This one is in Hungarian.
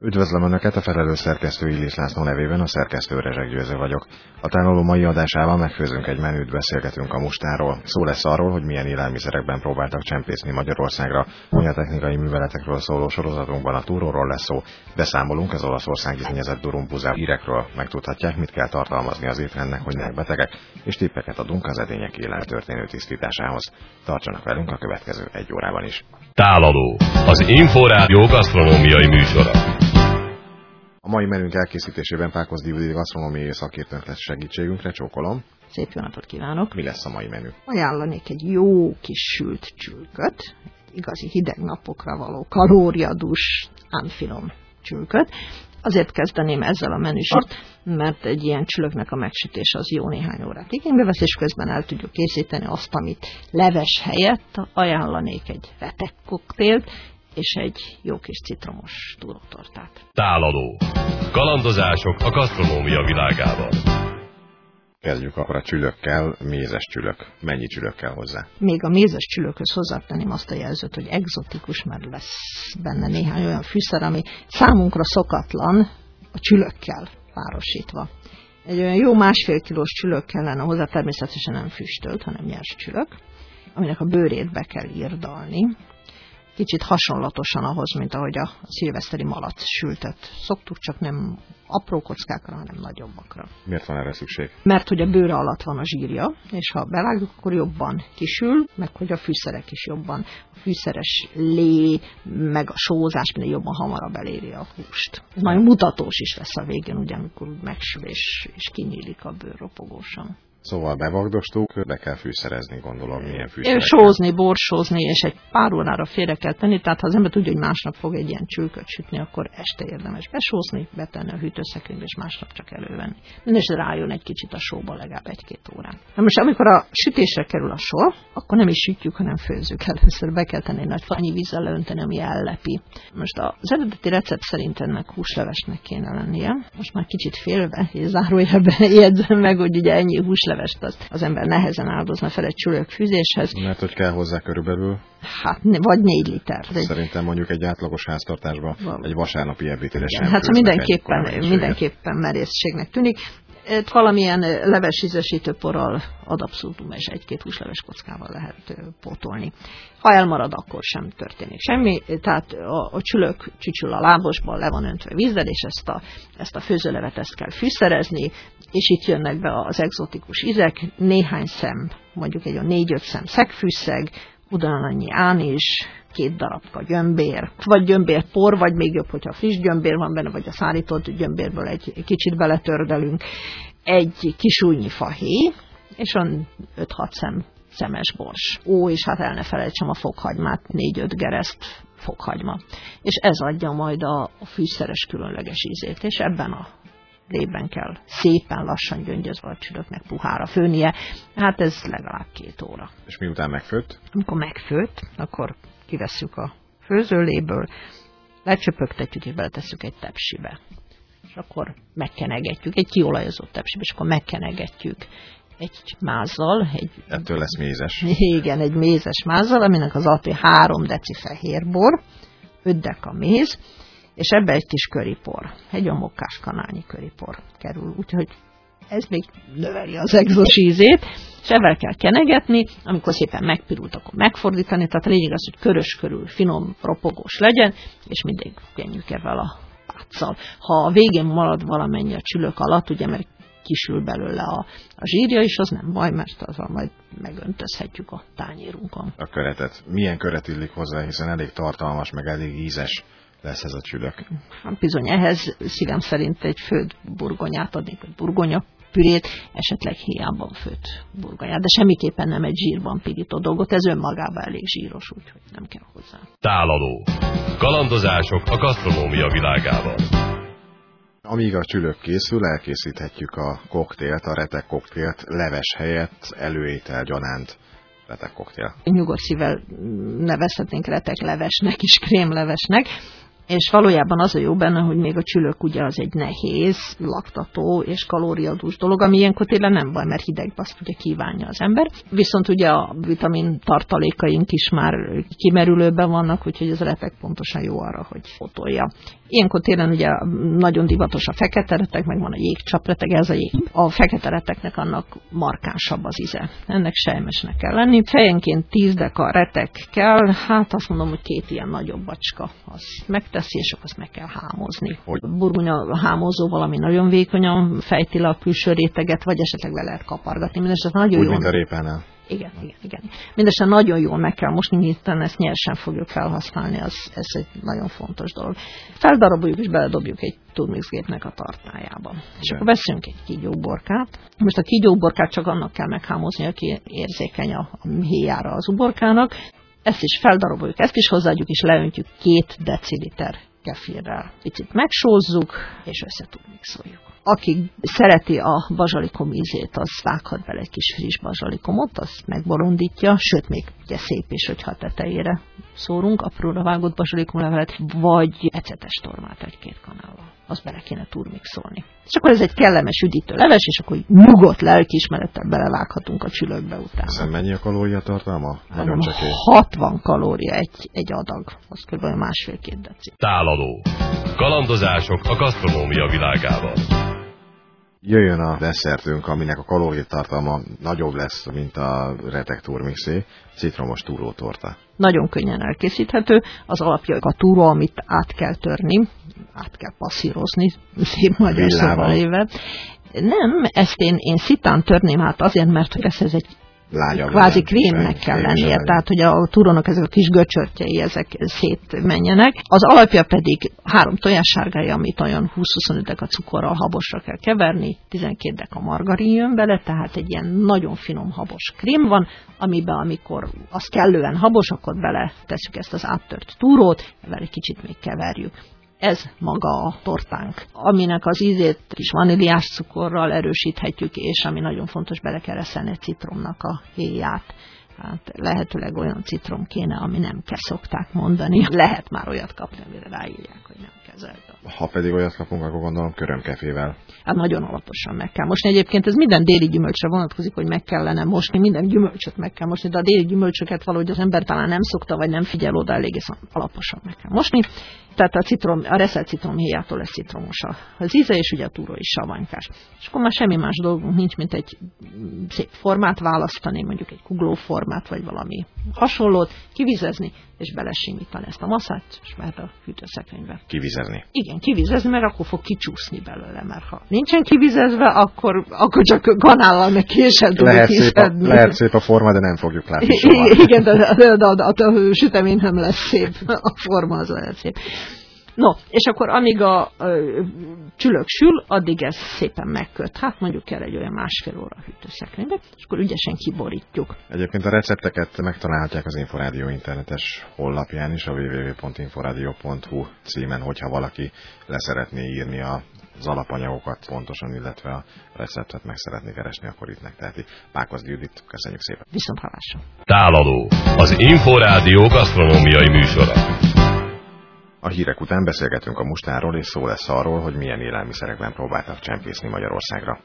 Üdvözlöm Önöket, a felelős szerkesztő Illis László nevében, a szerkesztő Rezsek Győző vagyok. A tároló mai adásában megfőzünk egy menüt, beszélgetünk a mustáról. Szó lesz arról, hogy milyen élelmiszerekben próbáltak csempészni Magyarországra. A technikai műveletekről szóló sorozatunkban a túróról lesz szó. Beszámolunk az olaszországi szennyezett durumpuzá hírekről. Megtudhatják, mit kell tartalmazni az étrendnek, hogy ne betegek, és tippeket adunk az edények élettörténő tisztításához. Tartsanak velünk a következő 1 órában is. Tálaló, az Inforádió gasztronómiai műsora. A mai menünk elkészítésében Pákozdi Judit gasztronómiai szakértőnk lesz segítségünkre, csókolom. Szép jó napot kívánok! Mi lesz a mai menü? Ajánlanék egy jó kis sült csülköt, igazi hideg napokra való kalóriadús, ám finom csülköt. Azért kezdeném ezzel a menüsort, mert egy ilyen csülöknek a megsütés az jó néhány órát igénybe vesz, és közben el tudjuk készíteni azt, amit leves helyett ajánlanék egy retek koktélt, és egy jó kis citromos túrótortát. Tálaló. Kalandozások a gasztronómia világában. Kezdjük akkor a csülökkel, mézes csülök. Mennyi csülök kell hozzá? Még a mézes csülökhöz hozzátenném azt a jelzőt, hogy egzotikus, mert lesz benne néhány olyan fűszer, ami számunkra szokatlan, a csülökkel párosítva. Egy olyan jó 1,5 kilós csülök kellene hozzá, természetesen nem füstölt, hanem nyers csülök, aminek a bőrét be kell irdalni. Kicsit hasonlatosan ahhoz, mint ahogy a szilveszteri malac sültet szoktuk, csak nem apró kockákra, hanem nagyobbakra. Miért van erre szükség? Mert hogy a bőre alatt van a zsírja, és ha bevágjuk, akkor jobban kisül, meg hogy a fűszerek is jobban, a fűszeres lé, meg a sózás minden jobban hamarabb eléri a húst. Ez nagyon mutatós is lesz a végén, ugyanakkor úgy megsül és kinyílik a bőr ropogósan. Szóval bevagdostuk, be kell fűszerezni, gondolom, milyen fűszerek. Sózni, borsózni, és egy pár órára félre kell tenni, tehát ha az ember tudja, hogy másnap fog egy ilyen csülköt sütni, akkor este érdemes besózni, betenni a hűtőszekrénybe, és másnap csak elővenni. Mindenesetre rájön egy kicsit a sóba legalább 1-2 órán. Na most, amikor a sütésre kerül a sor, akkor nem is sütjük, hanem főzzük először. Be kell tenni egy nagy falanyi vízzel leönteni, ami ellepi. Most az eredeti recept szerint ennek húslevesnek kéne lennie. Most már kicsit félve, és zárójelben jegyzem meg, hogy ugye ennyi húslevest az ember nehezen áldozna fel egy csülök fűzéshez. Mert hogy kell hozzá körülbelül? Hát, vagy 4 liter. Szerintem mondjuk egy átlagos háztartásban egy vasárnapi ebédére sem. Hát mindenképpen merészségnek tűnik. Valamilyen leves ízesítőporral ad abszolútum, és 1-2 húsleves kockával lehet pótolni. Ha elmarad, akkor sem történik semmi, tehát a csülök csücsül a lábosból, le van öntve vízzel, és ezt a főzőlevet ezt kell fűszerezni, és itt jönnek be az egzotikus ízek, néhány szem, mondjuk egy 4-5 szem szegfűszeg, ugyanannyi ánizs, 2 darabka gyömbér, vagy gyömbérpor, vagy még jobb, hogyha friss gyömbér van benne, vagy a szárított gyömbérből egy kicsit beletördelünk, egy kis újnyi fahéj, és olyan 5-6 szemes bors. És hát el ne felejtsem a fokhagymát, 4-5 gereszt fokhagyma. És ez adja majd a fűszeres különleges ízét, és ebben a lében kell szépen lassan gyöngyözve a csülöknek puhára főnie. Hát ez legalább 2 óra. És miután megfőtt? Amikor megfőtt, akkor kivesszük a főzőléből, lecsöpögtetjük és beletesszük egy tepsibe. És akkor megkenegetjük, egy kiolajozott tepsibe, és akkor megkenegetjük egy mázzal. Ettől lesz mézes. Igen, egy mézes mázzal, aminek az alapja 3 deci fehérbor, 5 deka méz, és ebbe egy kis köripor, egy olyan mokkás kanálnyi köripor kerül, úgyhogy ez még növeli az egzos ízét, és ebben kell kenegetni, amikor szépen megpirult, akkor megfordítani, tehát a lényeg az, hogy körös körül finom, ropogós legyen, és mindig kenjük ebben a páccal. Ha a végén marad valamennyi a csülök alatt, ugye, mert kisül belőle a zsírja is, az nem baj, mert azzal majd megöntözhetjük a tányérunkon. A köretet. Milyen köret illik hozzá, hiszen elég tartalmas, meg elég ízes lesz ez a csülök? Hát bizony, ehhez szívem szerint egy főtt burgonyát adnék, vagy burgonya pürét, esetleg héjában főtt burgonyát, de semmiképpen nem egy zsírban pirított dolgot, ez önmagában elég zsíros, úgyhogy nem kell hozzá. Tálaló. Kalandozások a gasztronómia világában. Amíg a csülök készül, elkészíthetjük a koktélt, a retek koktélt leves helyett, előétel gyanánt. Retek koktél. Nyugodt szívvel nevezhetnénk retek levesnek is, krémlevesnek. És valójában az a jó benne, hogy még a csülök ugye az egy nehéz, laktató és kalóriadús dolog, ami ilyenkor tényleg nem baj, mert hidegbe azt ugye kívánja az ember. Viszont ugye a vitamin tartalékaink is már kimerülőben vannak, úgyhogy ez a retek pontosan jó arra, hogy pótolja. Ilyenkor tényleg ugye nagyon divatos a fekete retek, meg van a jégcsapreteg, ez a jég. A fekete reteknek annak markánsabb az íze. Ennek sejmesnek kell lenni. Fejenként 10 deka retek kell, hát azt mondom, hogy 2 ilyen nagyobb bacska az megteszi, és akkor azt meg kell hámozni. Burgonya hámozóval, ami nagyon vékonyan fejti le a külső réteget, vagy esetleg le lehet kapargatni. Mindenesetre nagyon úgy, jól. mint a répánál. Igen. Mindenesetre nagyon jól meg kell mosni, miután ezt nyersen fogjuk felhasználni, ez egy nagyon fontos dolog. Feldaraboljuk és beledobjuk egy turmixgépnek a tartályába. És akkor veszünk egy kígyóuborkát. Most a kígyóuborkát csak annak kell meghámozni, aki érzékeny a héjára az uborkának. Ezt is feldaraboljuk, ezt is hozzáadjuk, és leöntjük 2 deciliter kefirrel. Picit megsózzuk, és összeturmixoljuk. Aki szereti a bazsalikom ízét, az vághat bele egy kis friss bazsalikomot, azt megbolondítja, sőt, még ugye szép is, hogyha a tetejére szórunk, apróra vágott bazsalikomlevelet, vagy ecetes tormát 1-2 kanállal. Azt bele kéne turmixolni. És akkor ez egy kellemes üdítő leves, és akkor nyugodt lelkiismerettel belevághatunk a csülökbe utána. Ezen mennyi a kalóriatartalma? Nagyon csekély. 60 kalória egy adag, az kb. 1,5-2 deci. Tálaló. Kalandozások a gasztronómia világában. Jöjjön a desszertünk, aminek a kalóriatartalma nagyobb lesz, mint a retek turmixé, citromos túrótorta. Nagyon könnyen elkészíthető, az alapja a túró, amit át kell törni, át kell passzírozni, szép magyar szóval éve. Nem, ezt én szitán törném át azért, mert ez egy kvázi krémnek kell lennie, tehát hogy a túrónak ezek a kis göcsörtjei, ezek szétmenjenek. Az alapja pedig 3 tojássárgája, amit olyan 20-25 deka cukorral habosra kell keverni, 12 deka margarin jön bele, tehát egy ilyen nagyon finom habos krém van, amiben amikor az kellően habos, akkor bele tesszük ezt az áttört túrót, vele egy kicsit még keverjük. Ez maga a tortánk, aminek az ízét kis vaníliás cukorral erősíthetjük, és ami nagyon fontos, bele kell reszelni egy citromnak a héját. Hát lehetőleg olyan citrom kéne, ami nem kell, szokták mondani. Lehet már olyat kapni, amire ráírják, hogy nem kezelt. Ha pedig olyat kapunk, akkor gondolom körömkefével. Hát nagyon alaposan meg kell mosni. Egyébként ez minden déli gyümölcsre vonatkozik, hogy meg kellene mosni, minden gyümölcsöt meg kell mosni, de a déli gyümölcsöket valahogy az ember talán nem szokta, vagy nem figyel oda, elég alaposan meg kell mosni. Tehát a reszelt citromhéjától lesz citromos az íze, és ugye a túró is savanykás. És akkor már semmi más dolgunk nincs, mint egy szép formát választani, mondjuk egy kuglóformát, vagy valami hasonlót, kivizezni, és belesimítani ezt a masszát, és már a hűtőszekrénybe. Kivizezni? Igen, kivizezni, mert akkor fog kicsúszni belőle, mert ha nincsen kivizezve, akkor csak kanállal meg késsel tudjuk kiszedni. Lehet szép a forma, de nem fogjuk látni soha. Igen, de a sütemény nem lesz szép, a forma az lehet szép. No, és akkor amíg a csülök sül, addig ez szépen megköt. Hát mondjuk kell egy olyan 1,5 óra a hűtőszekrénybe, és akkor ügyesen kiborítjuk. Egyébként a recepteket megtalálhatják az Inforádió internetes honlapján is, a www.inforadio.hu címen, hogyha valaki leszeretné írni az alapanyagokat pontosan, illetve a receptet meg szeretné keresni, akkor itt megteheti. Pákozdi Judit, köszönjük szépen. Viszonthallásra. Tálaló. Az Inforádió gasztronómiai műsora. A hírek után beszélgetünk a mustáról, és szó lesz arról, hogy milyen élelmiszerekben próbáltak csempészni Magyarországra.